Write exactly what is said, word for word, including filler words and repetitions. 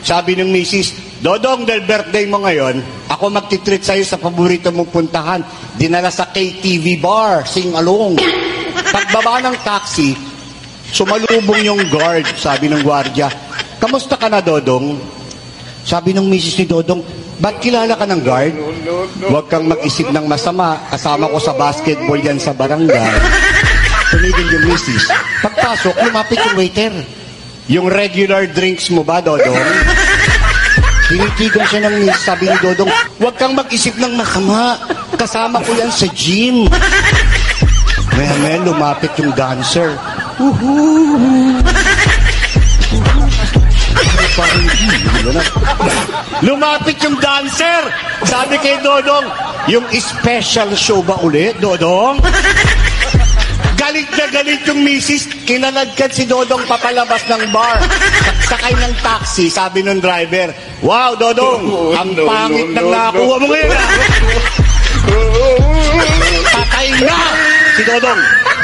Sabi ng misis, Dodong, dahil birthday mo ngayon, ako magtitreat sa'yo sa paborito mong puntahan. Dinala sa K T V bar, sing along. Pagbaba ng taxi, sumalubong yung guard, sabi ng gwardiya, kamusta ka na, Dodong? Sabi ng misis ni Dodong, ba't kilala ka ng guard? Huwag kang mag-isip ng masama, kasama ko sa basketball yan sa barangay. Tumigil yung misis. Pagpasok, lumapit yung waiter. Yung regular drinks mo ba, Dodong? Tinitigan siya ng misis, sabi ni Dodong, huwag kang mag-isip ng masama, kasama ko yan sa gym. Maya-maya lumapit yung dancer. Woohoo! Lumapit yung dancer. Sabi kay Dodong, yung special show ba ulit, Dodong? Galit na galit yung misis. Kinaladkad si Dodong papalabas ng bar. Sakay ng taxi, sabi ng driver, wow, Dodong, ang pangit ng nakuha mo ngayon. Patay na si Dodong.